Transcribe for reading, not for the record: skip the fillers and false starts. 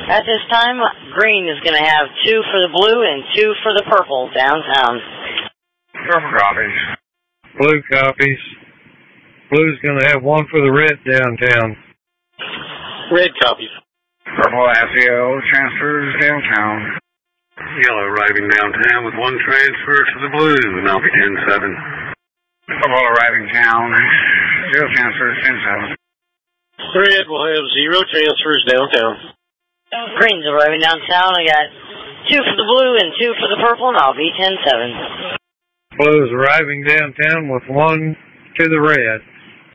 At this time, green is going to have 2 for the blue and 2 for the purple downtown. Purple copies. Blue copies. Blue's going to have 1 for the red downtown. Red copies. Purple FEO transfers downtown. Yellow arriving downtown with 1 transfer to the blue, and I'll be 10-7. Purple arriving town. 0 transfers, 10-7. Red will have 0 transfers downtown. Green's arriving downtown. I got 2 for the blue and 2 for the purple, and I'll be 10-7. Blue's arriving downtown with 1 to the red.